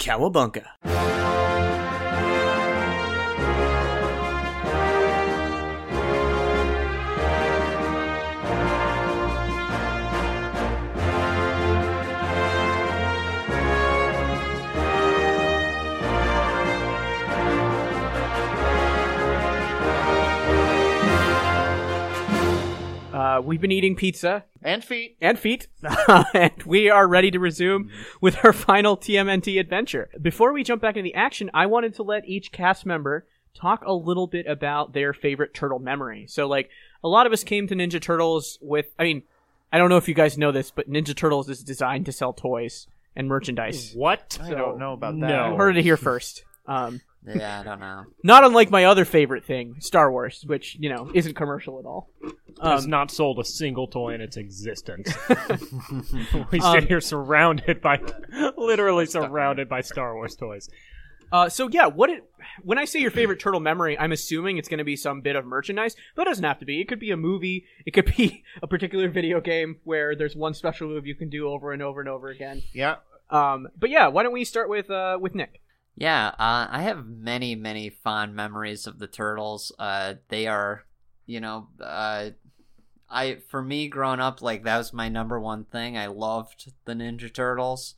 Cowabunga. We've been eating pizza. And feet. And we are ready to resume with our final TMNT adventure. Before we jump back into the action, I wanted to let each cast member talk a little bit about their favorite turtle memory. So, like, a lot of us came to Ninja Turtles with, I mean, I don't know if you guys know this, but Ninja Turtles is designed to sell toys and merchandise. What? I don't know about that. No. Heard it here first. Yeah, I don't know. Not unlike my other favorite thing, Star Wars, which, you know, isn't commercial at all. Has not sold a single toy in its existence. We sit here literally surrounded by Star Wars toys. So yeah, when I say your favorite turtle memory, I'm assuming it's going to be some bit of merchandise, but it doesn't have to be. It could be a movie. It could be a particular video game where there's one special move you can do over and over and over again. Yeah. But yeah, why don't we start with Nick? Yeah, I have many, many fond memories of the Turtles. They are, you know, for me growing up, like, that was my number one thing. I loved the Ninja Turtles.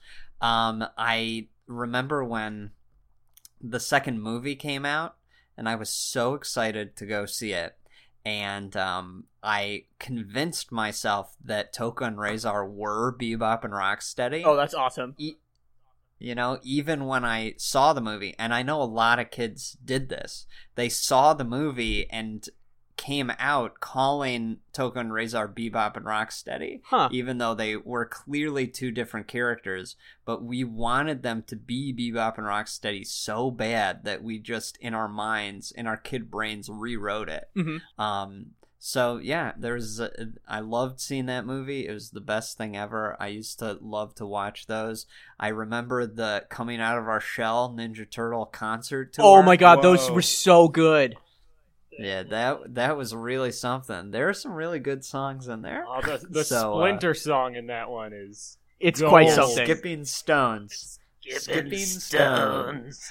I remember when the second movie came out, and I was so excited to go see it. And I convinced myself that Tokka and Rahzar were Bebop and Rocksteady. Oh, that's awesome. You know, even when I saw the movie, and I know a lot of kids did this, they saw the movie and came out calling Tokka and Rahzar Bebop and Rocksteady, even though they were clearly two different characters. But we wanted them to be Bebop and Rocksteady so bad that we just, in our minds, in our kid brains, rewrote it. Mm-hmm. So yeah, I loved seeing that movie. It was the best thing ever. I used to love to watch those. I remember the Coming Out of Our Shell Ninja Turtle concert tour. Oh my god, those were so good. Yeah, that was really something. There are some really good songs in there. Oh, the Splinter song in that one is... It's quite something. Skipping Stones. Skipping Stones.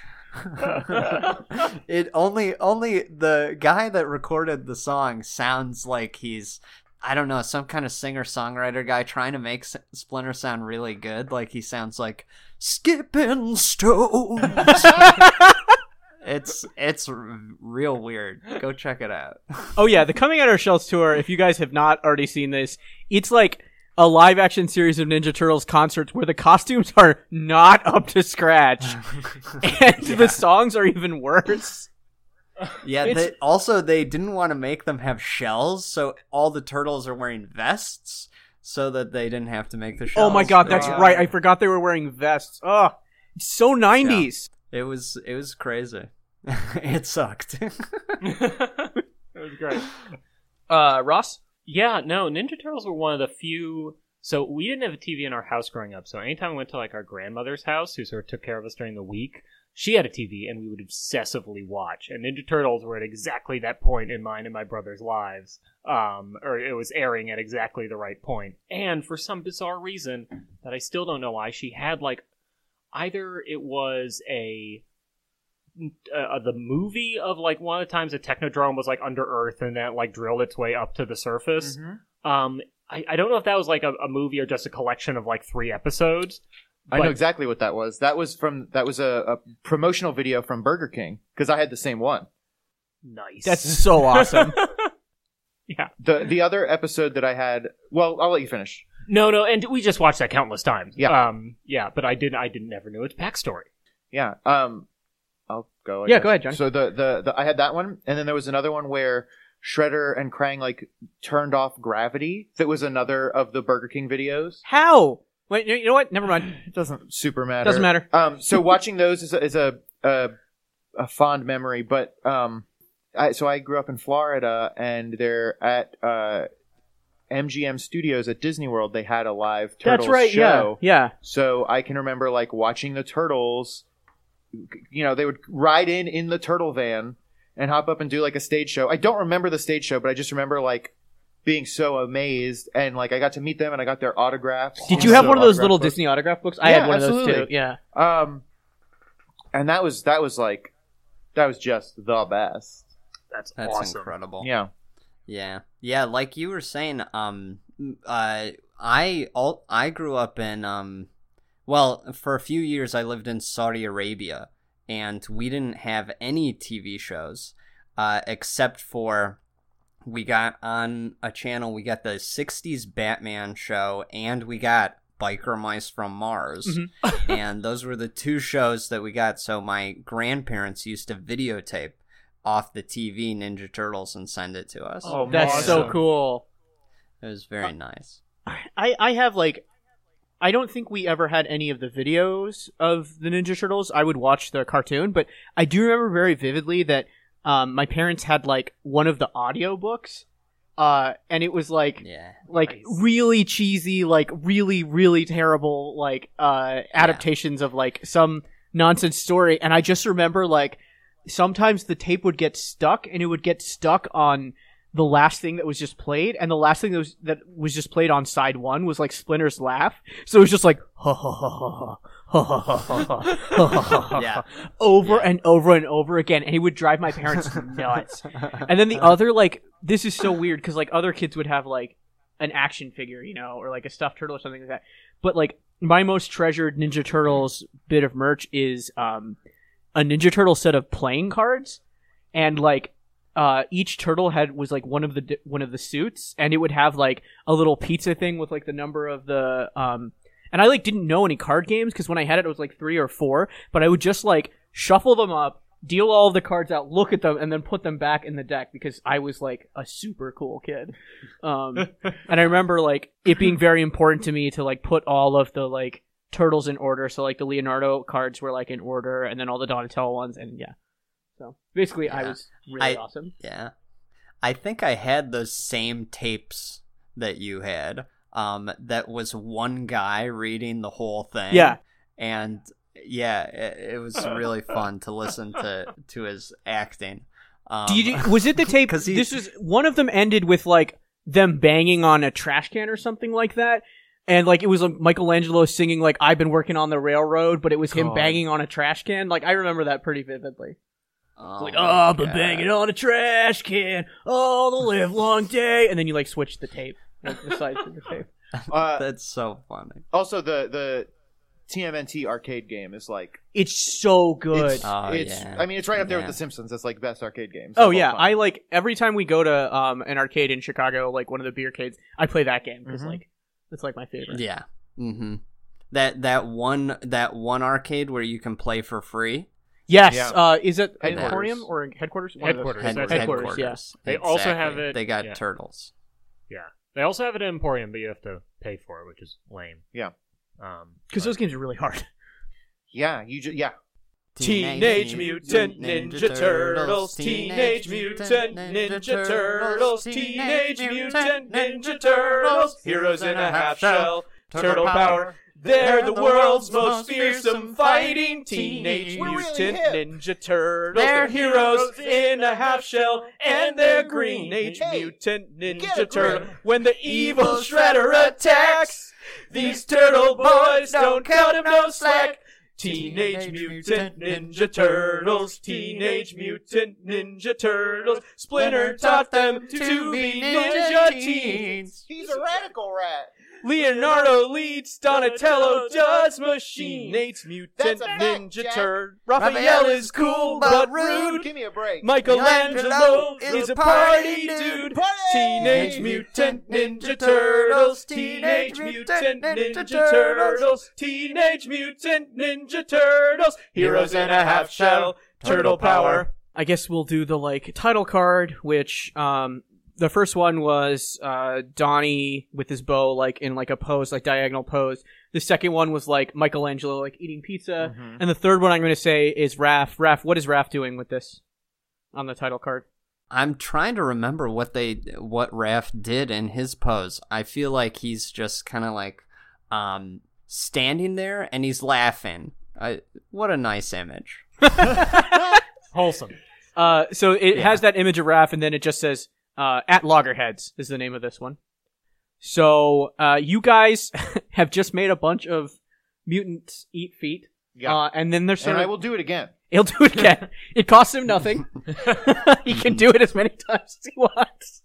It only the guy that recorded the song sounds like he's, I don't know, some kind of singer-songwriter guy trying to make Splinter sound really good. Like, he sounds like Skipping Stones. It's real weird. Go check it out. Oh yeah, the Coming Out of Our Shells tour, if you guys have not already seen this, it's like a live-action series of Ninja Turtles concerts where the costumes are not up to scratch. And the songs are even worse. Yeah, they didn't want to make them have shells, so all the turtles are wearing vests so that they didn't have to make the shells. Oh my god, that's right. I forgot they were wearing vests. Oh, it's so 90s. Yeah. It was crazy. It sucked. It was great. Ross? Yeah, no, Ninja Turtles were one of the few... So we didn't have a TV in our house growing up, so anytime we went to, like, our grandmother's house, who sort of took care of us during the week, she had a TV, and we would obsessively watch. And Ninja Turtles were at exactly that point in mine and my brother's lives. Or it was airing at exactly the right point. And for some bizarre reason that I still don't know why, she had, like, either it was the movie of, like, one of the times the Technodrome was, like, under Earth and that, like, drilled its way up to the surface. Mm-hmm. I don't know if that was, like, a movie or just a collection of, like, 3 episodes. I know exactly what that was. That was a promotional video from Burger King, because I had the same one. Nice. That's so awesome. Yeah. The other episode that I had... Well, I'll let you finish. No, and we just watched that countless times. Yeah. Yeah, but I never knew its backstory. Yeah. I'll go. Go ahead, John. So the I had that one, and then there was another one where Shredder and Krang, like, turned off gravity. That was another of the Burger King videos. How? Wait, you know what? Never mind. It doesn't super matter. Doesn't matter. So watching those is a fond memory, but I grew up in Florida, and they're at MGM Studios at Disney World. They had a live Turtles show. Yeah. So I can remember, like, watching the Turtles. You know, they would ride in the turtle van and hop up and do, like, a stage show. I don't remember the stage show, but I just remember, like, being so amazed, and, like, I got to meet them and I got their autographs. Did you have one of those little Disney autograph books? I had one of those too. Yeah. And that was just the best. That's That's incredible. Yeah. Yeah. Like you were saying, I grew up in well, for a few years I lived in Saudi Arabia, and we didn't have any TV shows, except for we got on a channel. We got the '60s Batman show, and we got Biker Mice from Mars, and those were the two shows that we got. So my grandparents used to videotape off the TV Ninja Turtles and send it to us. Oh, That's so awesome. cool. It was very nice. I have like, I don't think we ever had any of the videos of the Ninja Turtles. I would watch the cartoon, but I do remember very vividly that my parents had like one of the audiobooks, and it was like Yeah. like Nice. really cheesy, like really terrible like adaptations of like some nonsense story. And I just remember like sometimes the tape would get stuck, and it would get stuck on the last thing that was just played, and the last thing that was just played on side one was like Splinter's laugh. So it was just like ha ha ha ha ha ha ha ha ha ha Yeah. over and over and over again, and he would drive my parents nuts. And then the other, like, this is so weird because like other kids would have like an action figure, you know, or like a stuffed turtle or something like that. But like my most treasured Ninja Turtles bit of merch is a Ninja Turtle set of playing cards, and like each turtle was like one of the suits, and it would have like a little pizza thing with like the number of the and I like didn't know any card games because when I had it was like 3 or 4, but I would just like shuffle them up, deal all of the cards out, look at them, and then put them back in the deck because I was like a super cool kid. And I remember like it being very important to me to like put all of the like turtles in order. So like the Leonardo cards were like in order, and then all the Donatello ones, and yeah. So basically, I Yeah. was really awesome. Yeah. I think I had those same tapes that you had. That was one guy reading the whole thing. Yeah. And yeah, it was really fun to listen to his acting. Was it the tape? 'Cause he- This was one of them ended with like them banging on a trash can or something like that. And like it was like Michelangelo singing like "I've been working on the railroad," but it was him God. banging on a trash can. Like I remember that pretty vividly. Oh Like, my I've been God. banging on a trash can all the live long day, and then you like switch the tape, like the sides of the tape. That's so funny. Also, the TMNT arcade game is like It's so good. It's, Oh, it's yeah. I mean, it's right up there Yeah. with The Simpsons. That's like best arcade games. Oh of all yeah, time. I like every time we go to an arcade in Chicago, like one of the beer arcades, I play that game because Mhm. like it's like my favorite. Yeah. Mm-hmm. That one arcade where you can play for free. Yes. Yeah. Is it Headquarters. Emporium or Headquarters? One of those. Headquarters. Headquarters, yeah. They also have Exactly. it- They got yeah. turtles. Yeah. They also have it at Emporium, but you have to pay for it, which is lame. Yeah. Because those games are really hard. Yeah, you just Teenage Mutant Ninja Turtles, Teenage Mutant Ninja Turtles, Teenage Mutant Ninja Turtles, heroes in a half shell, turtle power. They're the world's most fearsome fighting Teenage We're really Mutant hip. Ninja Turtles. They're heroes in a half shell, and they're green. Teenage Hey, Mutant get Ninja a grip. Turtle. When the evil Shredder attacks, these turtle boys don't cut him no slack. Teenage Mutant Ninja Turtles, Teenage Mutant Ninja Turtles. Splinter taught them to be ninja teens. he's a radical rat. Leonardo leads, Donatello does machine. Teenage Mutant That's a fact, Ninja Jack. Turtle. Raphael is cool but rude. Give me a break. Michelangelo is a party dude. Party! Teenage Mutant Ninja Turtles. Teenage Mutant Ninja Turtles. Teenage Mutant Ninja Turtles. Heroes in a half shell. Turtle power. I guess we'll do the like title card, which the first one was Donnie with his bow like in like a pose, like diagonal pose. The second one was like Michelangelo like eating pizza. Mhm. And the third one I'm going to say is Raph. Raph, what is Raph doing with this on the title card? I'm trying to remember what Raph did in his pose. I feel like he's just kind of like standing there and he's laughing. What a nice image. Wholesome. So it has that image of Raph, and then it just says at Loggerheads is the name of this one. So you guys have just made a bunch of mutants eat feet. Yeah. And then there's sort And I of will do it again. he'll do it again. It costs him nothing. He can do it as many times as he wants.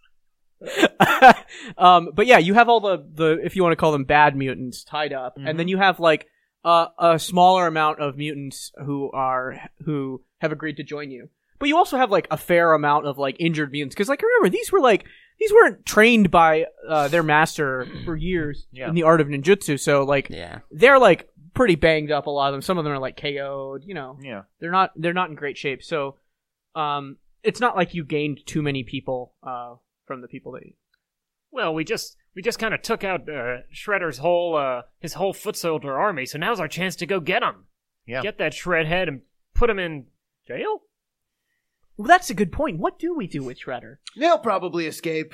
But yeah, you have all the if you want to call them bad mutants tied up, and then you have like a smaller amount of mutants who have agreed to join you. But you also have like a fair amount of like injured mutants because like remember these weren't trained by their master for years in the art of ninjutsu, so like they're like pretty banged up. A lot of them. Some of them are like KO'd. You know, they're not in great shape. So it's not like you gained too many people from the people that you... Well, we just kind of took out Shredder's whole foot soldier army, so now's our chance to go get him. Yeah. Get that Shred head and put him in jail? Well, that's a good point. What do we do with Shredder? They'll probably escape.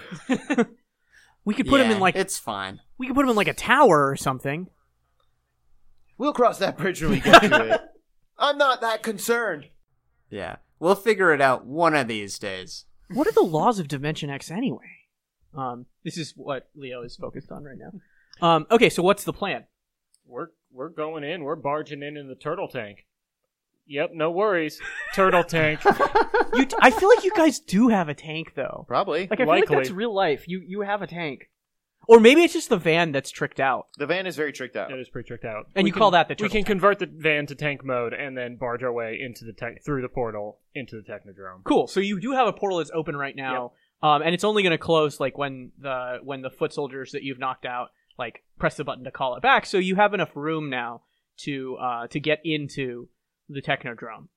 We could put him in like... It's fine. We could put him in like a tower or something. We'll cross that bridge when we get to it. I'm not that concerned. Yeah. We'll figure it out one of these days. What are the laws of Dimension X anyway? This is what Leo is focused on right now. Okay, so what's the plan? We're going in. We're barging in the turtle tank. Yep, no worries. Turtle tank. I feel like you guys do have a tank, though. Probably. Like, I feel like that's real life. You have a tank. Or maybe it's just the van that's tricked out. The van is very tricked out. It is pretty tricked out. And call that the turtle turtle tank. Convert the van to tank mode and then barge our way into through the portal into the Technodrome. Cool. So you do have a portal that's open right now, and it's only going to close like when the foot soldiers that you've knocked out like press the button to call it back. So you have enough room now to get into the Technodrome.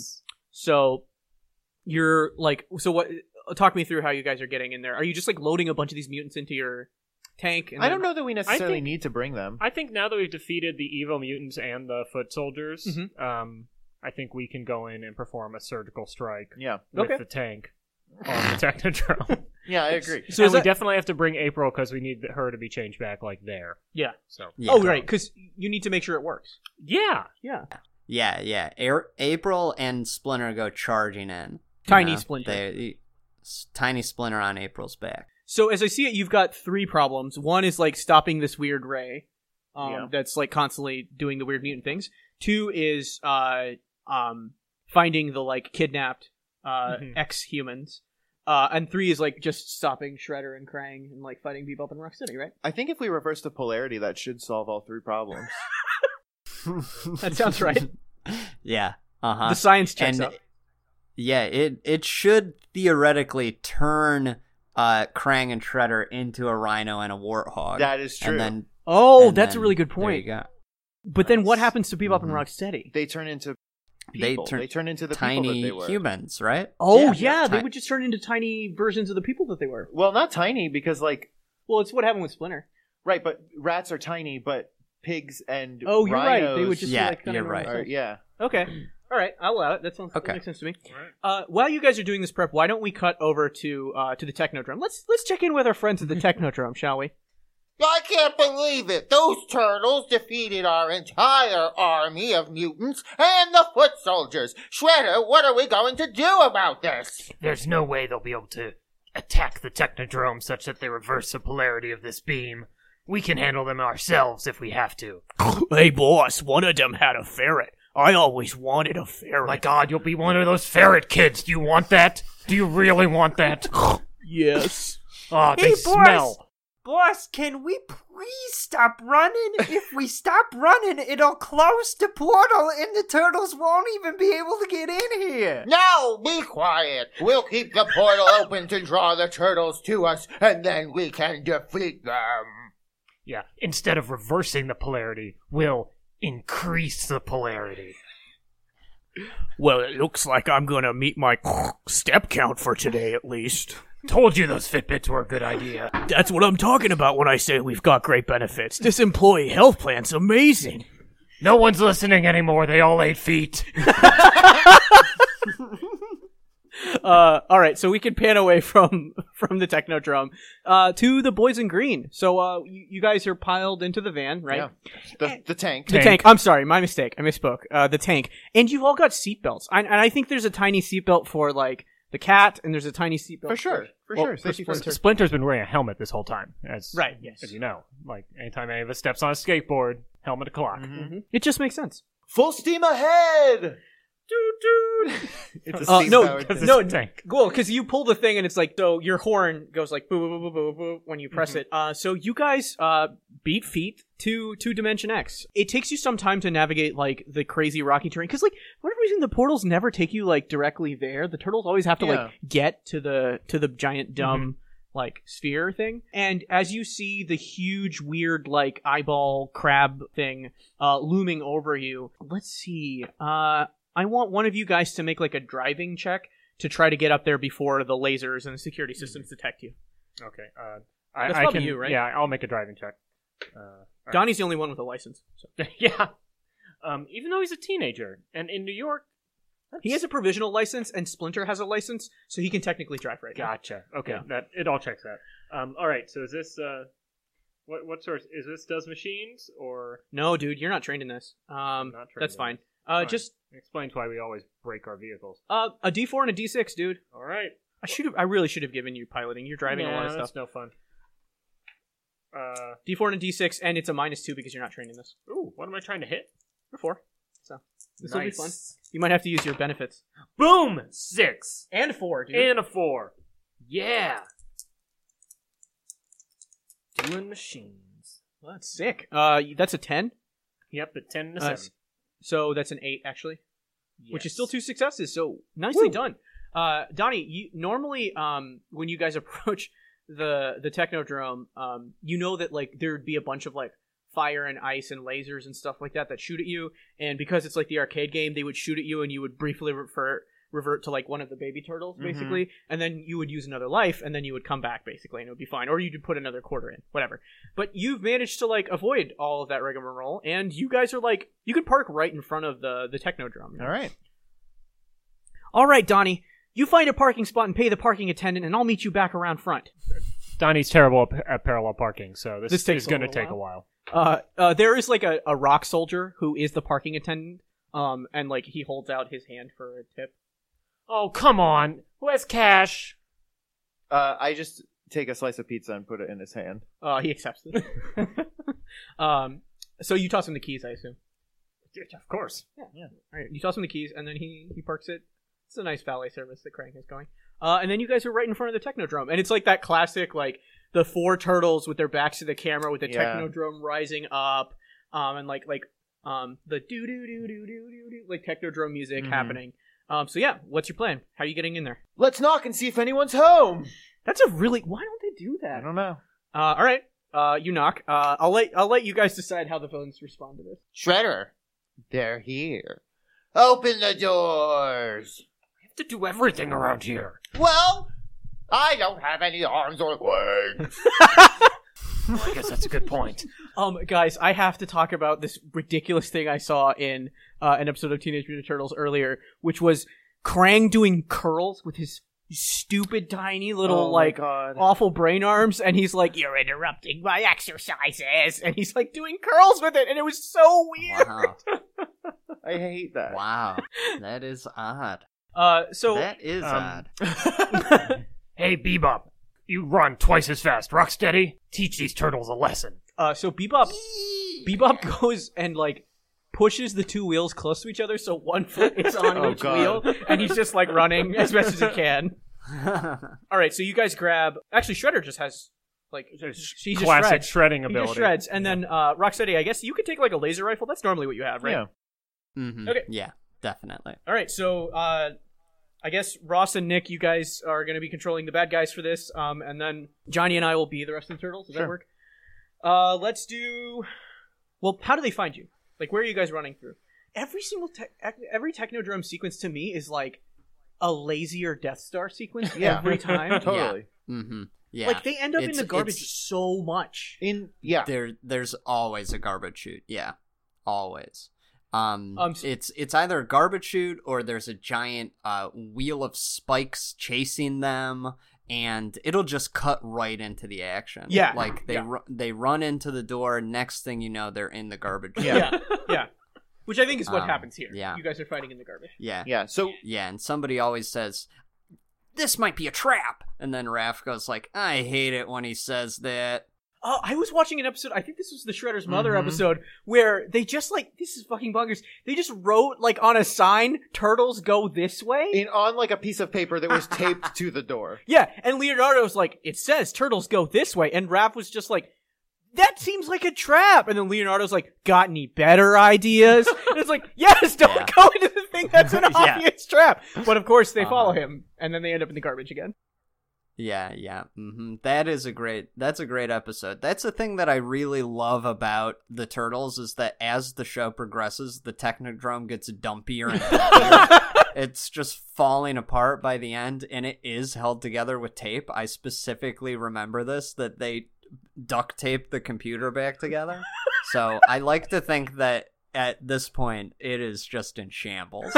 So you're like, so what? Talk me through how you guys are getting in there. Are you just like loading a bunch of these mutants into your tank? And I don't know that we necessarily need to bring them. I think now that we've defeated the evil mutants and the foot soldiers, I think we can go in and perform a surgical strike with the tank on the Technodrome. Yeah, I agree. So we definitely have to bring April because we need her to be changed back like there. Yeah. So. Yeah. Oh, right, because you need to make sure it works. Yeah. Yeah. Yeah. April and Splinter go charging in. Tiny Splinter. Tiny Splinter on April's back. So as I see it, you've got three problems. One is like stopping this weird ray that's like constantly doing the weird mutant things. Two is finding the like kidnapped ex-humans. And three is like just stopping Shredder and Krang and like fighting Bebop and Rocksteady, right? I think if we reverse the polarity, that should solve all three problems. That sounds right. Yeah. Uh-huh. The science checks out. Yeah, it should theoretically turn Krang and Shredder into a rhino and a warthog. That is true. And that's a really good point. There you go. But then what happens to Bebop and Rocksteady? They turn into people. They turn into the people that tiny they were. humans, right? Oh, yeah. They would just turn into tiny versions of the people that they were. Well, not tiny because like... Well, it's what happened with Splinter. Right, but rats are tiny, but pigs and you're rhinos... right. They would just Yeah, be like... you're right. Yeah. Okay. All right, I'll allow it. That makes sense to me. Right. While you guys are doing this prep, why don't we cut over to the Technodrome? Let's check in with our friends at the Technodrome, shall we? I can't believe it. Those turtles defeated our entire army of mutants and the foot soldiers. Shredder, what are we going to do about this? There's no way they'll be able to attack the Technodrome such that they reverse the polarity of this beam. We can handle them ourselves if we have to. Hey, boss, one of them had a ferret. I always wanted a ferret. My God, you'll be one of those ferret kids. Do you want that? Do you really want that? Yes. Oh, they smell. Boss, can we please stop running? If we stop running, it'll close the portal and the turtles won't even be able to get in here. No, be quiet. We'll keep the portal open to draw the turtles to us, and then we can defeat them. Yeah, instead of reversing the polarity, we'll increase the polarity. Well, it looks like I'm gonna meet my step count for today, at least. Told you those Fitbits were a good idea. That's what I'm talking about when I say we've got great benefits. This employee health plan's amazing. No one's listening anymore. They all ate feet. All right, so we can pan away from the Technodrome to the boys in green. So you guys are piled into the van, right? Yeah. The tank. The tank. I'm sorry, my mistake. I misspoke. The tank, and you've all got seatbelts. And I think there's a tiny seatbelt for like the cat, and there's a tiny seatbelt For sure. Safety first. Splinter's been wearing a helmet this whole time, Yes. as you know. Like anytime any of us steps on a skateboard, helmet o'clock. It just makes sense. Full steam ahead! It's a no, steam-powered no, tank. Cool, because you pull the thing and it's like, so your horn goes like boo, boo, boo, boo, boo when you press it. So you guys beat feet to Dimension X. It takes you some time to navigate like the crazy rocky terrain because like for whatever reason the portals never take you like directly there. The turtles always have to like get to the giant dumb like sphere thing. And as you see the huge weird like eyeball crab thing looming over you, let's see. I want one of you guys to make like a driving check to try to get up there before the lasers and the security systems detect you. Okay. That's I probably can, you, right? Yeah, I'll make a driving check. Donnie's the only one with a license. So. Yeah. Even though he's a teenager, and in New York, He has a provisional license, and Splinter has a license, so he can technically drive right now. Gotcha. Okay, Yeah. that it all checks out. All right. So is this what source is this? Does machines or No, dude, you're not trained in this. not trained That's in fine. this? Fine. Just Explains why we always break our vehicles. a D4 and a D6, dude. All right. I really should have given you piloting. You're driving a lot of That's stuff. no fun. D4 and a D6, and it's a -2 because you're not trained in this. Ooh, what am I trying to hit? Or 4. So this will be Nice. fun. You might have to use your benefits. Boom! 6 And 4, dude. and a 4. Yeah. Doing machines. Well, that's sick. That's a 10. Yep, a 10 and a Uh, 7. So that's an 8 actually, which is still Yes. 2 successes. So nicely Woo. done. Donnie, you normally when you guys approach the Technodrome, you know that like there'd be a bunch of like fire and ice and lasers and stuff like that shoot at you, and because it's like the arcade game, they would shoot at you and you would briefly revert to like one of the baby turtles basically, and then you would use another life and then you would come back basically and it would be fine, or you'd put another quarter in, whatever. But you've managed to like avoid all of that rigmarole, and you guys are like, you can park right in front of the Technodrome. All right. Donnie, you find a parking spot and pay the parking attendant, and I'll meet you back around front. Donnie's terrible at parallel parking, so this This takes is a going to little take a while. There is like a rock soldier who is the parking attendant, and like he holds out his hand for a tip. Oh, come on. Who has cash? I just take a slice of pizza and put it in his hand. He accepts it. So you toss him the keys, I assume. Of course. Yeah. All right, you toss him the keys, and then he parks it. It's a nice valet service that Crank is going. And then you guys are right in front of the Technodrome, and it's like that classic, like the 4 turtles with their backs to the camera, with the Technodrome rising up, and like the do do do do do do do like Technodrome music happening. So yeah, what's your plan? How are you getting in there? Let's knock and see if anyone's home. That's a really, why don't they do I that? don't know. All right. You knock. I'll let you guys decide how the villains respond to this. Shredder, they're here. Open the doors. We have to do everything around here. Well, I don't have any arms or legs. I guess that's a good point. Guys, I have to talk about this ridiculous thing I saw in an episode of Teenage Mutant Ninja Turtles earlier, which was Krang doing curls with his stupid tiny little awful brain arms, and he's like, "You're interrupting my exercises," and he's like doing curls with it, and it was so weird. Wow. I hate that. Wow. That is odd. So That is odd. Hey, Bebop. You run twice as fast. Rocksteady, teach these turtles a lesson. so Bebop goes and like pushes the 2 wheels close to each other, so one foot is on each wheel, and he's just like running as best as he can. All right, so you guys grab. Actually, Shredder just has like she just Classic shreds. shredding He ability. just shreds, and then Rocksteady, I guess you could take like a laser rifle. That's normally what you have, right? Yeah. Mm-hmm. Okay. Yeah, definitely. All right, so I guess Ross and Nick, you guys are going to be controlling the bad guys for this, and then Johnny and I will be the rest of the turtles. Does that work? Let's do. Well, how do they find you? Like, where are you guys running through? Every single every Technodrome sequence to me is like a lazier Death Star sequence every time. Totally. Mm-hmm. Yeah. Like they end up in It's- the garbage it's- so much. There's always a garbage chute. Yeah, always. s- It's either a garbage chute or there's a giant wheel of spikes chasing them, and it'll just cut right into the action. Yeah. like they run into the door. Next thing you know, they're in the garbage chute. Yeah. Which I think is what happens here. yeah. You guys are fighting in the garbage. Yeah, Yeah. So yeah. And somebody always says, "This might be a trap," and then Raph goes like, "I hate it when he says that." I was watching an episode, I think this was the Shredder's Mother Mhm. episode, where they just, like, this is fucking bonkers, they just wrote, like, on a sign, turtles go this way? On like a piece of paper that was taped to the door. Yeah, and Leonardo was like, it says turtles go this way, and Raph was just like, that seems like a trap. And then Leonardo's like, got any better ideas? And it's like, yes, don't go into the thing that's an Yeah. obvious trap. But of course they follow Uh-huh. him, and then they end up in the garbage again. Yeah. That's a great episode. That's the thing that I really love about the Turtles is that as the show progresses, the Technodrome gets dumpier and dumpier. It's just falling apart by the end, and it is held together with tape. I specifically remember this, that they duct taped the computer back together. So I like to think that at this point, it is just in shambles.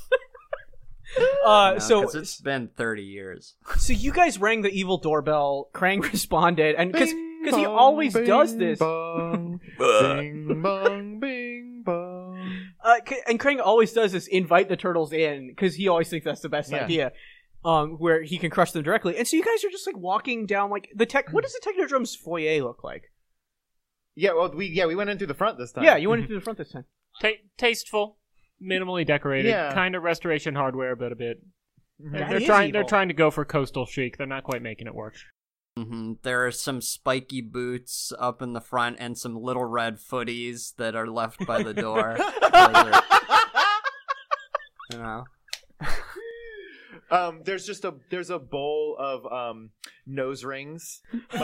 So 'cause it's been 30 years. So you guys rang the evil doorbell. Krang responded, and because Bing he bong, always bing does this. Bong, bing bong, bing bong. And Krang always does this. Invite the turtles in because he always thinks that's the best Yeah. idea. Where he can crush them directly. And so you guys are just like walking down like the tech. What does the Technodrome's foyer look like? Yeah, well, we went in through the front this time. Yeah, you went into the front this time. Tasteful, minimally decorated, Yeah. kind of restoration hardware, but a bit. That They're is trying. evil. They're trying to go for coastal chic. They're not quite making it work. There are some spiky boots up in the front and some little red footies that are left by the door. You know. There's a bowl of nose rings.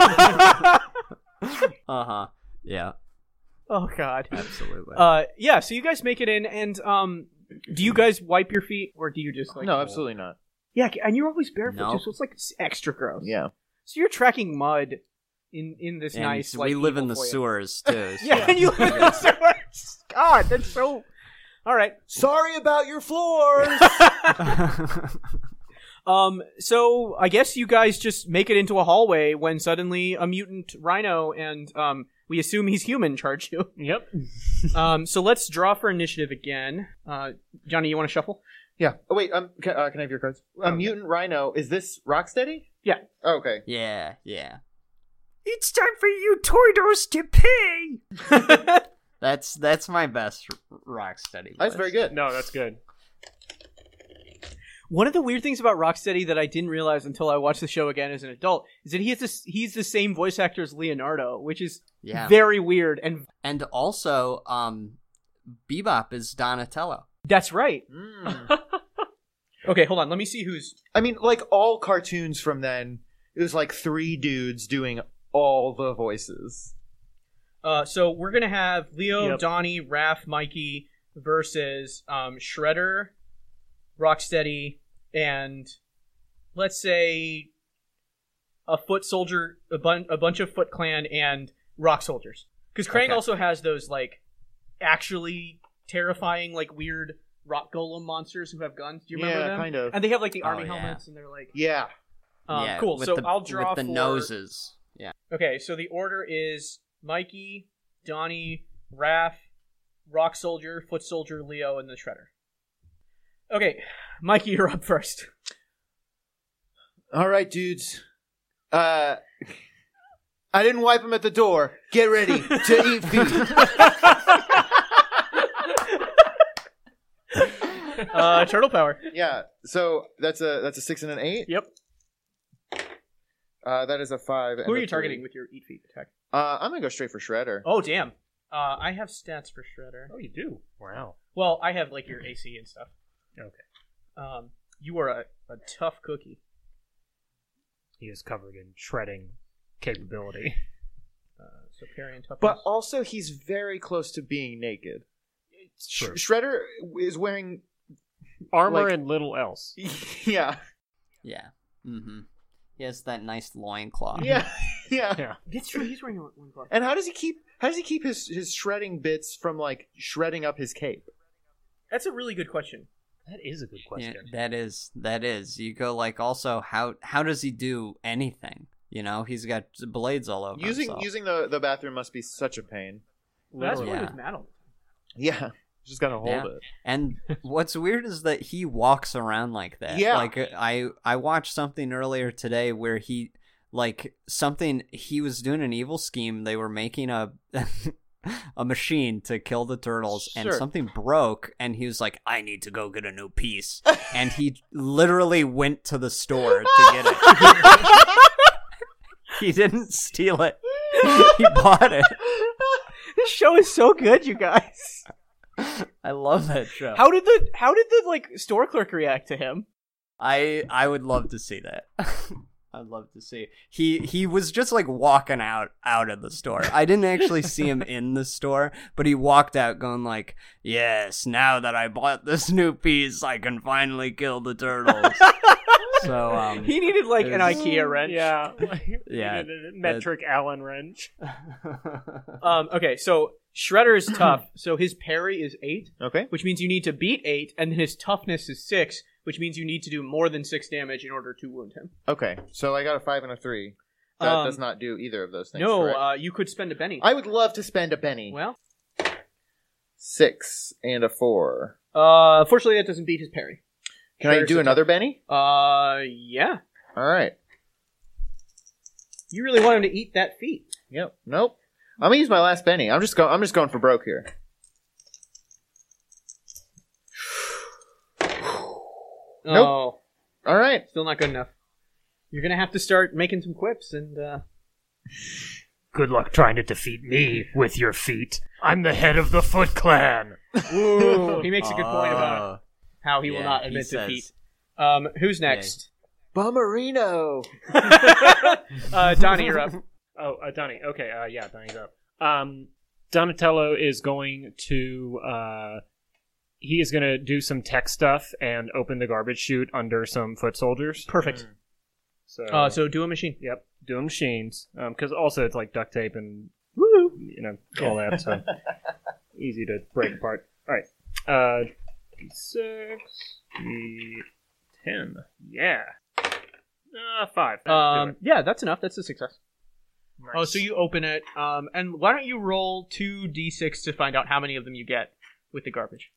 Yeah, Oh God. absolutely. Yeah. So you guys make it in, and do you guys wipe your feet, or do you just like? No, absolutely not. Yeah, and you're always barefoot, No. too, so it's like extra gross. Yeah. So you're tracking mud in this and nice. we like, live in evil the foyer. sewers too. So. Yeah, and you live in the sewers. God, that's so. All right. Sorry about your floors. So I guess you guys just make it into a hallway when suddenly a mutant rhino and we assume he's human charge you. Yep. So let's draw for initiative again. Johnny, you want to shuffle? Yeah. Oh wait. Can I have your cards? A mutant rhino. Is this Rocksteady? Yeah. Oh, okay. Yeah. It's time for you Toydos to pay. That's my best Rocksteady. That's list. very good. No, that's good. One of the weird things about Rocksteady that I didn't realize until I watched the show again as an adult is that he's the same voice actor as Leonardo, which is very weird. And also, Bebop is Donatello. that's right. Mm. Okay, hold on. Let me see who's. I mean, like all cartoons from then, it was like 3 dudes doing all the voices. So we're gonna have Leo, Yep. Donnie, Raph, Mikey versus Shredder, Rocksteady, and let's say a Foot Soldier, a bunch of Foot Clan, and Rock Soldiers. Because Krang Okay. also has those like actually terrifying, like weird rock golem monsters who have guns. Do you remember Yeah, them? kind of. And they have like the Oh, army yeah. helmets, and they're like, Yeah. Yeah, cool. with So the, I'll draw with the for noses. Yeah. Okay, so the order is Mikey, Donnie, Raph, Rock Soldier, Foot Soldier, Leo, and the Shredder. Okay, Mikey, you're up first. All right, dudes. I didn't wipe them at the door. Get ready to eat feet. Turtle power. Yeah. So that's a 6 and an 8. Yep. That is a 5. Who are you targeting with your Eat Feet attack? I'm gonna go straight for Shredder. Oh, damn. I have stats for Shredder. Oh, you do. Wow. Well, I have like your AC and stuff. Okay. You are a tough cookie. He is covered in shredding capability. So parry and toughness. But also, he's very close to being naked. True. Shredder is wearing Armor like- and little else. yeah, Yeah. Mm-hmm. He has that nice loincloth. yeah. Yeah. It's true. He's wearing one glove. And how does he keep his shredding bits from like shredding up his cape? That's a really good question. That is a good Yeah, question. that is. You go like also how does he do anything? You know, he's got blades all over himself. Using the bathroom must be such a pain. That's Literally. why Yeah. he's mad all the time. Yeah, just gotta hold Yeah. it. And what's weird is that he walks around like that. Yeah. Like I watched something earlier today where he like something, he was doing an evil scheme. They were making a machine to kill the turtles, and Sure. something broke, and he was like, I need to go get a new piece. And he literally went to the store to get it. He didn't steal it. He bought it. This show is so good, you guys. I love that show. How did the like store clerk react to him? I would love to see that. I'd love to see. He was just like walking out of the store. I didn't actually see him in the store, but he walked out going like, "Yes, now that I bought this new piece, I can finally kill the turtles." So He needed like an It's- IKEA wrench. Yeah. Yeah, Metric Allen wrench. Okay, so Shredder is tough. So his parry is 8, Okay. which means you need to beat 8, and then his toughness is 6, which means you need to do more than 6 damage in order to wound him. Okay. So I got a 5 and a 3. That Um, does not do either of those things. No, correct? you could spend a penny. I would love to spend a penny. Well, 6 and a 4. fortunately that doesn't beat his parry. Can I There's do a another penny? Yeah. All right. You really want him to eat that feat. Yep. Nope. I'm gonna use my last penny. I'm just going for broke here. Nope. Oh, All right. still not good enough. You're gonna have to start making some quips and Good luck trying to defeat me with your feet. I'm the head of the Foot Clan. Ooh, he makes a good point about how he will yeah, not he admit says- defeat. Who's next? Bummerino. Donnie, you're up. Oh, Donnie. Okay, yeah, Donnie's up. Donatello is going to he is going to do some tech stuff and open the garbage chute under some foot soldiers. Perfect. So do a machine. Yep, doing machines. Because also it's like duct tape and Woo! all that. So easy to break apart. All right. D6, D10. Yeah. 5. Yeah, that's enough. That's a success. Nice. Oh, so you open it. And why don't you roll 2d6 to find out how many of them you get with the garbage?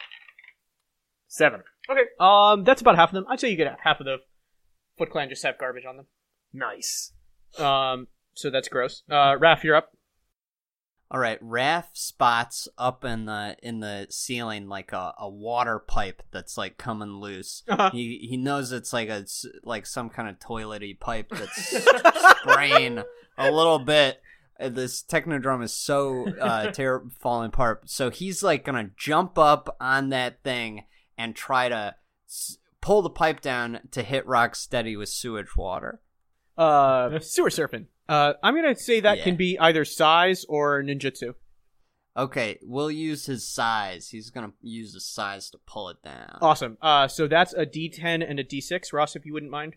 7. Okay. That's about half of them. I'd say you get half of the Foot Clan just have garbage on them. Nice. So that's gross. Raph, you're up. All right, Raph spots up in the ceiling like a water pipe that's like coming loose. Uh-huh. He knows it's like some kind of toilety pipe that's spraying a little bit. This Technodrome is so falling apart. So he's like gonna jump up on that thing and try to pull the pipe down to hit Rocksteady with sewage water. Sewer Serpent. I'm gonna say that Yeah. can be either size or ninjutsu. Okay, we'll use his size. He's gonna use the size to pull it down. Awesome. So that's a D10 and a D6. Ross, if you wouldn't mind.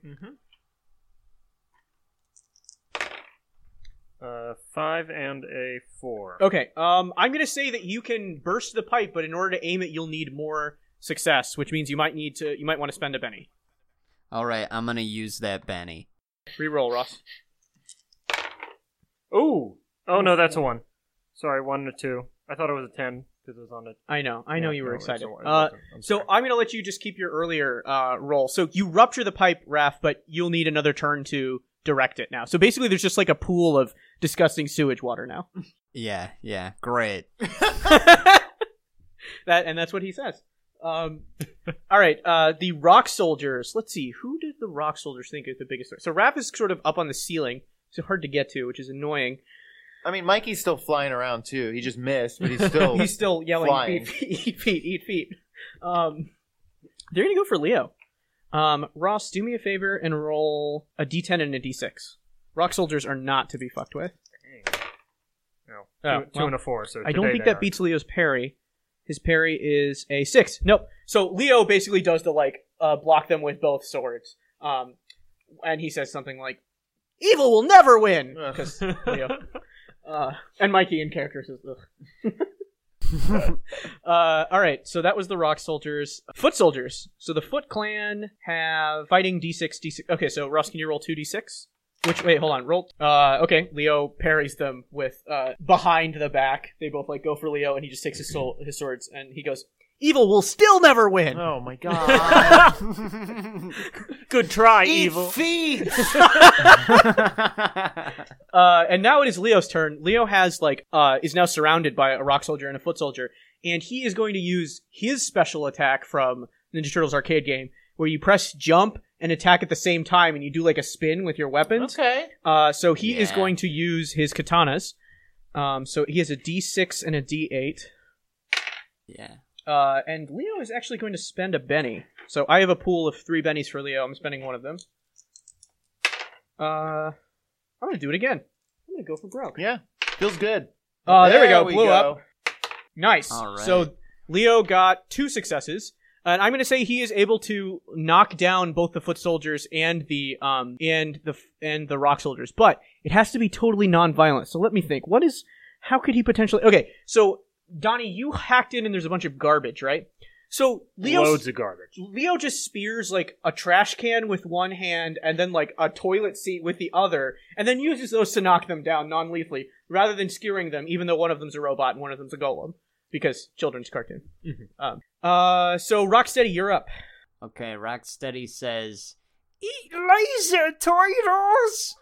5 and a 4. Okay. I'm gonna say that you can burst the pipe, but in order to aim it, you'll need more success, which means you might want to spend a penny. All right, I'm gonna use that Benny. Reroll, Ross. Ooh! Oh no, that's a 1. Sorry, 1 and a 2. I thought it was a 10 because it was on it. I know you were excited. I'm So sorry. I'm gonna let you just keep your earlier roll. So you rupture the pipe, Raph, but you'll need another turn to direct it now. So basically, there's just like a pool of disgusting sewage water now. Yeah, great. That's what he says. All right, the rock soldiers. Let's see, who did the rock soldiers think is the biggest threat? So Raph is sort of up on the ceiling, so hard to get to, which is annoying. I mean, Mikey's still flying around too. He just missed, but he's still He's still yelling, flying. eat feet. They're gonna go for Leo. Ross, do me a favor and roll a D10 and a D6. Rock soldiers are not to be fucked with. No. Oh, 2 and a 4. So I don't today think they that are. beats Leo's parry. His parry is a 6. Nope. So Leo basically does the block them with both swords. And he says something like, "Evil will never win," because Leo. And Mikey in character says, "Ugh." All right. So that was the rock soldiers. Foot soldiers. So the Foot Clan have fighting D6. Okay. So Ross, can you roll 2d6? Wait, hold on. Roll. Okay. Leo parries them with behind the back. They both go for Leo, and he just takes his swords and he goes, Evil will still never win. Oh my god. Good try, Eat Evil. feet. And now it is Leo's turn. Leo has is now surrounded by a rock soldier and a foot soldier, and he is going to use his special attack from Ninja Turtles arcade game, where you press jump and attack at the same time, and you do like a spin with your weapons. Okay. So he is Yeah. going to use his katanas. So he has a D6 and a D8. Yeah. And Leo is actually going to spend a Benny. So I have a pool of 3 Bennies for Leo. I'm spending one of them. I'm going to do it again. I'm going to go for broke. Yeah, feels good. There we go. Blew go. up. Nice. All right. So Leo got 2 successes. And I'm going to say he is able to knock down both the foot soldiers and the rock soldiers, but it has to be totally non-violent. So let me think. How could he potentially? Okay, so Donnie, you hacked in and there's a bunch of garbage, right? So Loads of garbage. Leo just spears like a trash can with one hand and then like a toilet seat with the other, and then uses those to knock them down non-lethally rather than skewering them, even though one of them's a robot and one of them's a golem. Because children's cartoon. Mm-hmm. So Rocksteady, you're up. Okay, Rocksteady says, "Eat laser turtles."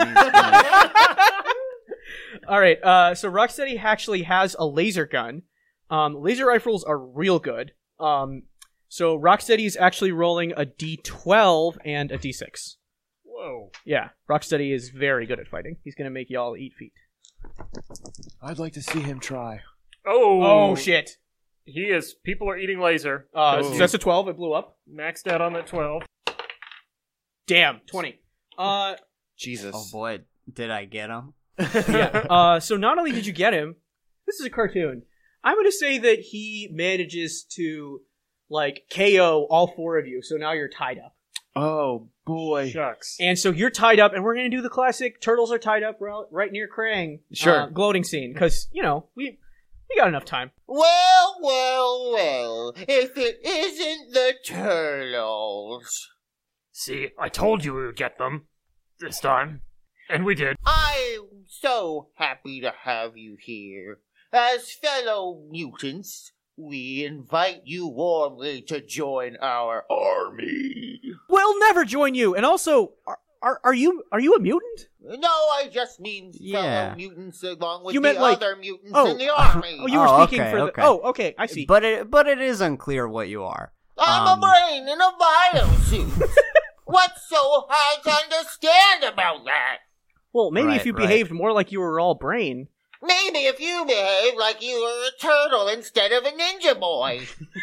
All right. So Rocksteady actually has a laser gun. Laser rifles are real good. So Rocksteady is actually rolling a D12 and a D6. Whoa. Yeah, Rocksteady is very good at fighting. He's gonna make y'all eat feet. I'd like to see him try. Oh shit! He is. People are eating laser. So that's a 12. It blew up. Maxed out on that 12. Damn, 20. Jesus. Oh boy, did I get him? Yeah. So not only did you get him, this is a cartoon. I'm going to say that he manages to, like, KO all 4 of you, so now you're tied up. Oh boy. Shucks. And so you're tied up, and we're going to do the classic turtles are tied up right near Krang Sure. gloating scene, because, we got enough time. Well, well, well. If it isn't the turtles. See, I told you we would get them. This time. And we did. I'm so happy to have you here. As fellow mutants, we invite you warmly to join our army. We'll never join you, and also, are you a mutant? No, I just mean Yeah. fellow mutants along with You the meant, like- other mutants oh. in the army. Oh, you were Oh, speaking okay, for the... okay. Oh, okay, I see. But it is unclear what you are. I'm a brain in a biosuit. What's so hard to understand about that? Well, maybe if Right, you right. behaved more like you were all brain. Maybe if you behave like you were a turtle instead of a ninja boy.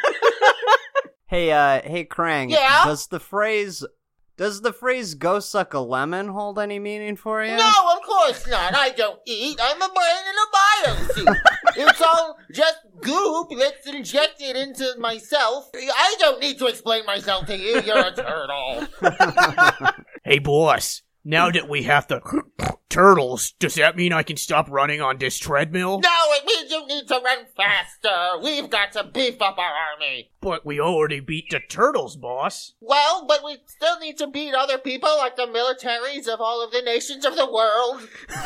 Hey, Krang. Yeah? Does the phrase "go suck a lemon" hold any meaning for you? No, of course not. I don't eat. I'm a brain in a biosuit. It's all just goop that's injected into myself. I don't need to explain myself to you. You're a turtle. Hey, boss. Now that we have the turtles, does that mean I can stop running on this treadmill? No, it means you need to run faster. We've got to beef up our army. But we already beat the turtles, boss. Well, but we still need to beat other people like the militaries of all of the nations of the world.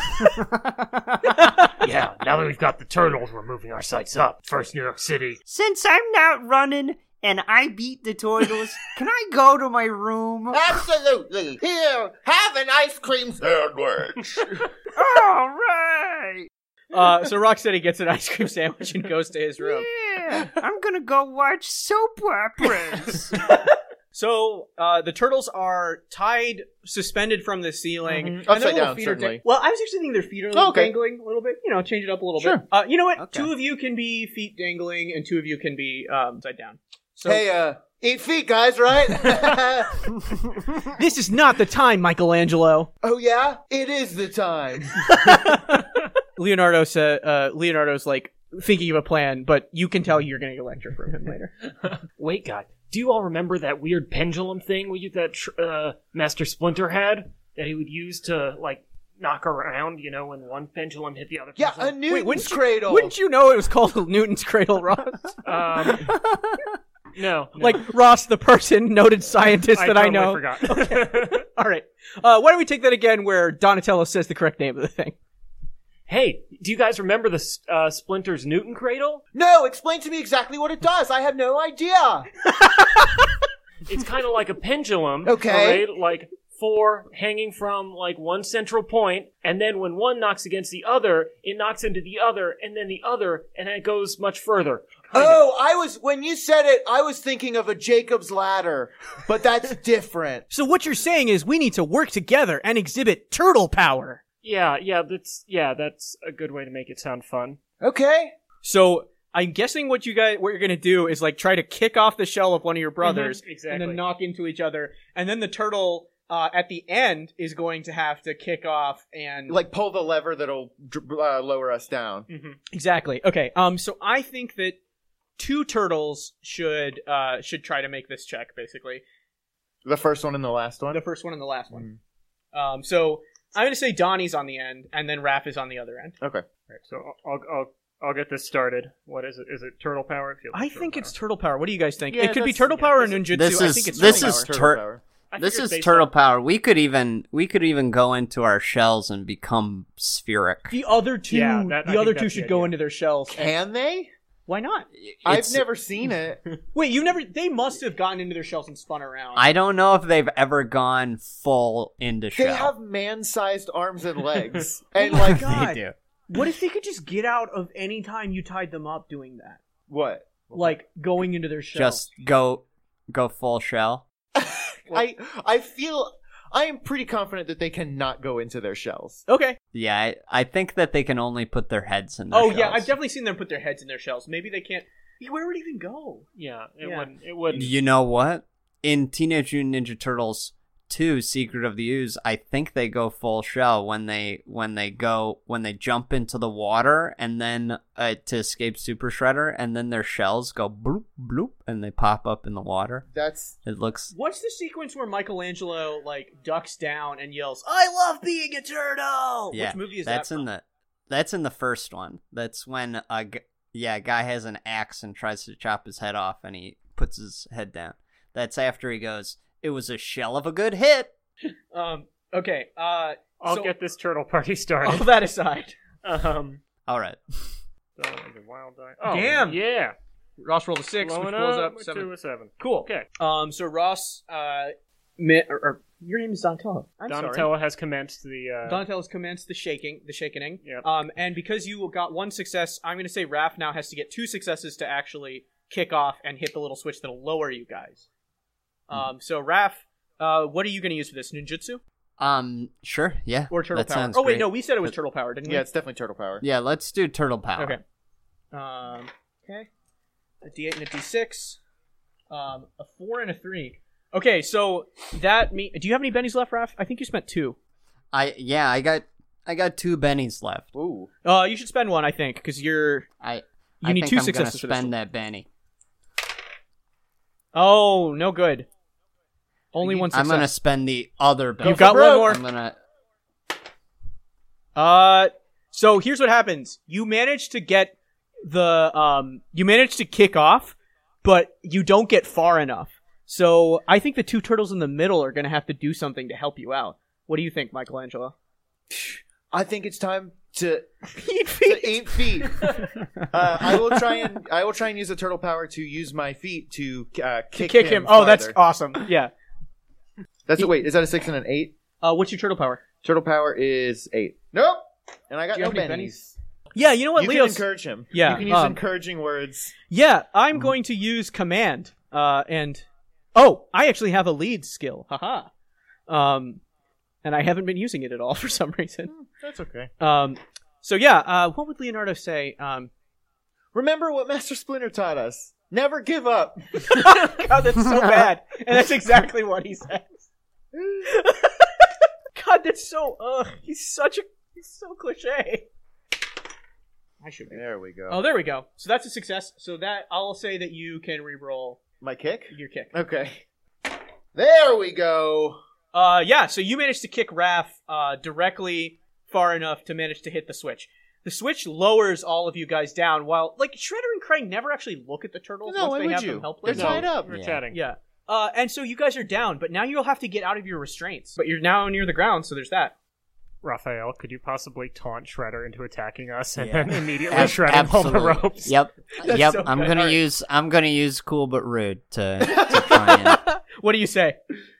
Yeah, now that we've got the turtles, we're moving our sights up. First New York City. Since I'm not running and I beat the turtles, can I go to my room? Absolutely. Here, have an ice cream sandwich. All right. So Rocksteady gets an ice cream sandwich and goes to his room. Yeah, I'm gonna go watch soap operas. So the turtles are suspended from the ceiling. And Upside their little down, feet are certainly. well, I was actually thinking their feet are dangling a little bit. Change it up a little Sure. bit. You know what? Okay. 2 of you can be feet dangling, and 2 of you can be upside down. So Hey, eat feet, guys, right? this is not the time, Michelangelo. Oh yeah? It is the time. Leonardo's like thinking of a plan, but you can tell you're getting a lecture from him later. Wait, God. Do you all remember that weird pendulum thing that Master Splinter had? That he would use to, like, knock around, when one pendulum hit the other Yeah, a pendulum? Newton's cradle. Wouldn't you know it was called Newton's Cradle, Ross? No. Like Ross, the person, noted scientist that I totally know. forgot. All right. Why don't we take that again where Donatello says the correct name of the thing? Hey, do you guys remember the Splinter's Newton cradle? No, explain to me exactly what it does. I have no idea. It's kind of like a pendulum. Okay. Right? Like 4 hanging from like one central point, and then when one knocks against the other, it knocks into the other, and then the other, and then it goes much further. When you said it, I was thinking of a Jacob's ladder, but that's different. So what you're saying is we need to work together and exhibit turtle power. Yeah, that's a good way to make it sound fun. Okay. So I'm guessing what you're gonna do is like try to kick off the shell of one of your brothers, exactly. and then knock into each other, and then the turtle at the end is going to have to kick off and Like pull the lever that'll lower us down. Mm-hmm. Exactly. Okay. So I think that 2 turtles should try to make this check. Basically, The first one and the last one? the first one and the last one. So I'm gonna say Donnie's on the end, and then Raph is on the other end. Okay. Right, so I'll get this started. What is it? Is it turtle power? It feels like I turtle think power. it's turtle power. What do you guys think? Yeah, It could be that's- turtle power or ninjutsu. This I is- think it's this turtle is power. Power. I This figured is based turtle on- power. We could even go into our shells and become spheric. The other two, Yeah, I the think other that's two the should go idea. into their shells. Can they? Why not? I've It's- never seen it. Wait, you never? They must have gotten into their shells and spun around. I don't know if they've ever gone full into They shell. have man-sized arms and legs. and Oh my like, God. They do. What if they could just get out of any time you tied them up doing that? what? Like going into their shell. Just go full shell. I feel I am pretty confident that they cannot go into their shells. Okay. Yeah, I think that they can only put their heads in their Oh shells. yeah, I've definitely seen them put their heads in their shells. Maybe they can't. Where would it even go? Yeah, it Yeah. wouldn't. It wouldn't. You know what? In Teenage Mutant Ninja Turtles 2: Secret of the Ooze, I think they go full shell when they jump into the water and then to escape Super Shredder, and then their shells go bloop bloop and they pop up in the water. That's It looks What's the sequence where Michelangelo like ducks down and yells, "I love being a turtle"? yeah. Which movie is that's that? From? That's in the first one. That's when a guy has an axe and tries to chop his head off, and he puts his head down. That's after he goes, "It was a shell of a good hit." Okay. I'll so- get this turtle party started. All that aside, All right. The wild die. Oh, Damn. Yeah. Ross rolled a 6, which Blowing pulls up up 7. to a 7. Cool. Okay. So Ross, your name is Donatello. I'm sorry. Donatello has commenced the. Donatello's commenced the shakening. Yep. And because you got 1 success, I'm going to say Raph now has to get 2 successes to actually kick off and hit the little switch that'll lower you guys. So Raph, what are you going to use for this? Ninjutsu Sure. Yeah. or turtle that power? sounds Oh wait, great. no, we said it was turtle power, didn't we? yeah, it's definitely turtle power. Yeah, let's do turtle power. Okay. Okay. A D8 and a D6. A 4 and a 3. Okay, so that do you have any bennies left, Raph? I think you spent 2. I got 2 bennies left. Ooh. You should spend 1, I think, because you I need think 2 I'm successes for gonna this. spend that benny. Oh, no good. Only 1 success. I'm gonna spend the other benny. You've got 1 more. I'm gonna. So here's what happens. You manage to get you manage to kick off, but you don't get far enough. So I think the 2 turtles in the middle are going to have to do something to help you out. What do you think, Michelangelo? I think it's time to Eat feet. eat feet. I will try and use the turtle power to use my feet to kick him. Oh, that's farther. awesome. Yeah. Wait, is that a 6 and an 8? What's your turtle power? Turtle power is 8. Nope. And I got Do you no have any bennies. Yeah, you know what, You can Leo's... encourage him. Yeah, You can use encouraging words. Yeah, I'm going to use command. Oh, I actually have a lead skill. Haha. And I haven't been using it at all for some reason. That's okay. So yeah, what would Leonardo say? Remember what Master Splinter taught us. Never give up. God, that's so bad. And that's exactly what he says. God, that's so, he's so cliche. I should be. There we go. Oh, there we go. So that's a success. So that, I'll say that you can re-roll My kick? your kick. Okay. There we go. Yeah, so you managed to kick Raph, directly far enough to manage to hit the switch. The switch lowers all of you guys down while, like, Shredder and Krang never actually look at the turtles No, once why they would have you? them helpless. They're tied up. We're Yeah. chatting. Yeah. And so you guys are down, but now you'll have to get out of your restraints. But you're now near the ground, so there's that. Raphael, could you possibly taunt Shredder into attacking us and Yeah. then immediately shred him on the ropes? Yep. Yep. so I'm good. gonna use cool but rude to try and. What do you say?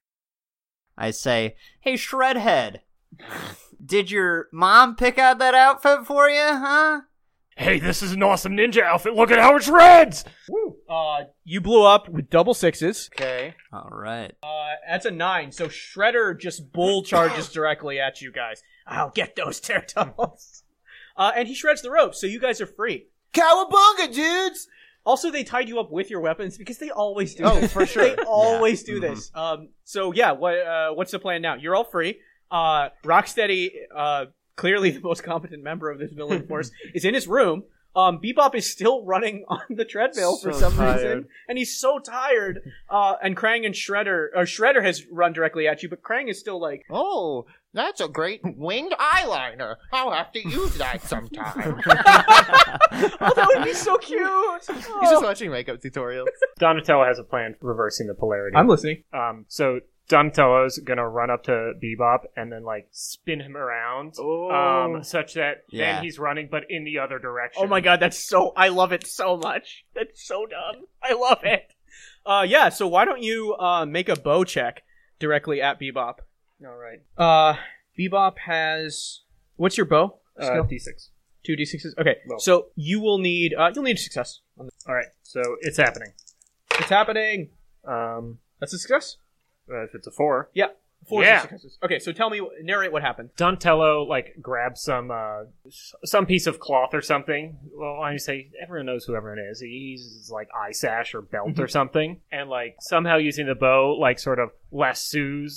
I say, hey, Shredhead, did your mom pick out that outfit for you, huh? Hey, this is an awesome ninja outfit. Look at how it shreds! You blew up with double sixes. Okay. All right. That's a 9. So Shredder just bull charges directly at you guys. I'll get those Turtles. And he shreds the rope, so you guys are free. Cowabunga, dudes! Also, they tied you up with your weapons because they always do Oh, this. for sure. They always do this. So yeah, what's the plan now? You're all free. Rocksteady, clearly the most competent member of this villain force, is in his room. Bebop is still running on the treadmill for So some tired. reason, and he's so tired. And Krang and Shredder has run directly at you, but Krang is still like, Oh, that's a great winged eyeliner. I'll have to use that sometime. oh, that would be so cute. He's just watching makeup tutorials. Donatello has a plan for reversing the polarity. I'm listening. So Donatello's gonna run up to Bebop and then like spin him around, such that Yeah. then he's running but in the other direction. Oh my god, I love it so much. That's so dumb. I love it. Yeah, so why don't you make a bow check directly at Bebop? All right. Bebop has... What's your bow? Skill? D6. 2 d6s? Okay, Well. so you'll need success. All right. So it's happening. It's happening. That's a success? If it's a 4. Yeah. 4 Yeah. successes. Okay, so narrate what happened. Donatello like grabs some piece of cloth or something. Well, I say everyone knows who everyone is. He uses like eye sash or belt or something, and like somehow using the bow, like sort of lassos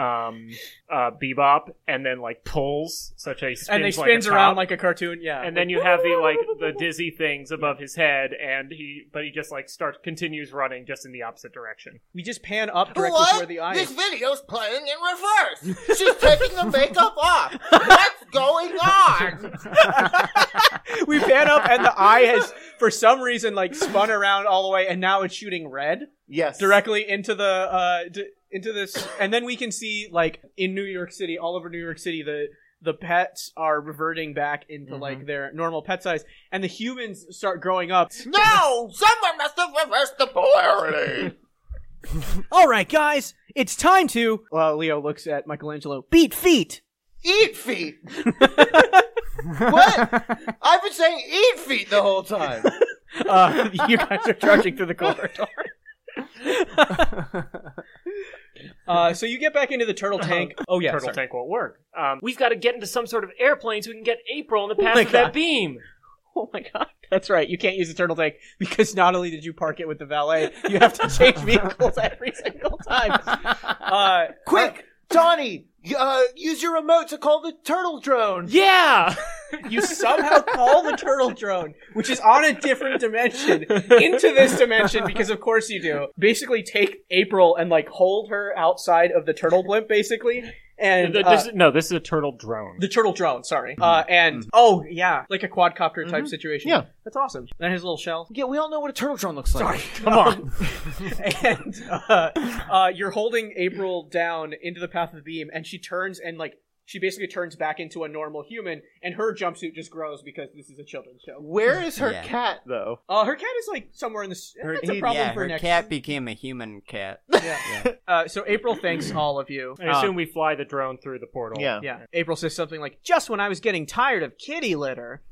Bebop, and then like pulls such a spins And they like spins a around top. like a cartoon, yeah. And then you have the dizzy things above his head, and he just like continues running just in the opposite direction. we just pan up directly to where What? the eye This is. video's playing in reverse. She's taking the makeup off. What's going on? We pan up and the eye has, for some reason, like spun around all the way, and now it's shooting red Yes. directly into the into this. And then we can see, like, in New York City, all over New York City, the pets are reverting back into like their normal pet size, and the humans start growing up. No! Someone must have reversed the polarity. All right, guys, it's time to. Well, Leo looks at Michelangelo. Beat feet. Eat feet. What? I've been saying eat feet the whole time. You guys are charging through the corridor. So you get back into the turtle tank. Oh yeah, Turtle sorry. tank won't work. We've got to get into some sort of airplane so we can get April in the path my of that God. beam. Oh my god, that's right. You can't use the turtle tank because not only did you park it with the valet, you have to change vehicles every single time. Quick, Donnie, use your remote to call the turtle drone. Yeah. You somehow call the turtle drone, which is on a different dimension, into this dimension because of course you do. Basically take April and like hold her outside of the turtle blimp basically. And This is a turtle drone. the turtle drone, sorry. Oh yeah, like a quadcopter type situation. Yeah. That's awesome. That has a little shell. Yeah, we all know what a turtle drone looks like. Come on. And you're holding April down into the path of the beam, and she turns and like she basically turns back into a normal human, and her jumpsuit just grows because this is a children's show. Where is her Yeah. cat, though? Her cat is like somewhere in the. That's a problem for her next. cat became a human cat. Yeah. So April thanks all of you. I assume we fly the drone through the portal. Yeah. Yeah. April says something like, "Just when I was getting tired of kitty litter."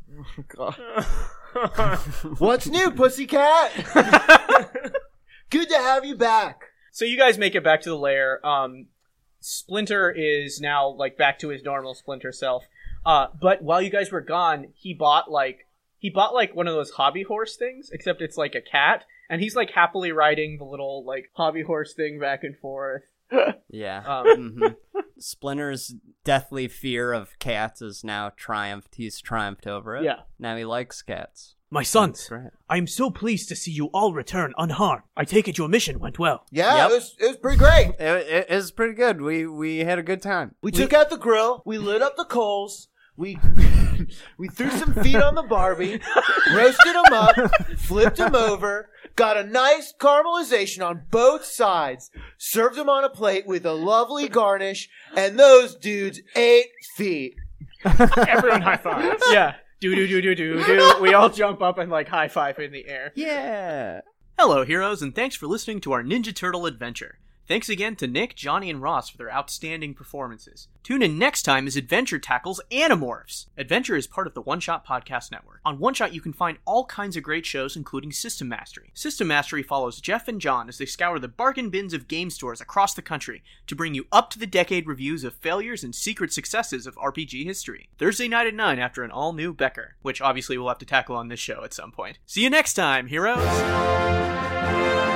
What's new, pussycat? Good to have you back. So you guys make it back to the lair. Splinter is now like back to his normal Splinter self. But while you guys were gone, he bought like one of those hobby horse things, except it's like a cat, and he's like happily riding the little like hobby horse thing back and forth. Yeah. Um, Splinter's deathly fear of cats is now triumphed. He's triumphed over it. Yeah. Now he likes cats. My sons, Great. I am so pleased to see you all return unharmed. I take it your mission went well. Yeah, Yep. it was pretty great. It was pretty good. We had a good time. We took out the grill. We lit up the coals. We we threw some feet on the Barbie, roasted them up, flipped them over, got a nice caramelization on both sides, served them on a plate with a lovely garnish, and those dudes ate feet. Everyone high fives. Yeah. Do. We all jump up and like high five in the air. Yeah. Hello, heroes, and thanks for listening to our Ninja Turtle adventure. Thanks again to Nick, Johnny, and Ross for their outstanding performances. Tune in next time as Adventure tackles Animorphs. Adventure is part of the One Shot Podcast Network. On One Shot, you can find all kinds of great shows, including System Mastery. System Mastery follows Jeff and John as they scour the bargain bins of game stores across the country to bring you up-to-the-decade reviews of failures and secret successes of RPG history. Thursday night at 9 after an all-new Becker, which obviously we'll have to tackle on this show at some point. See you next time, heroes!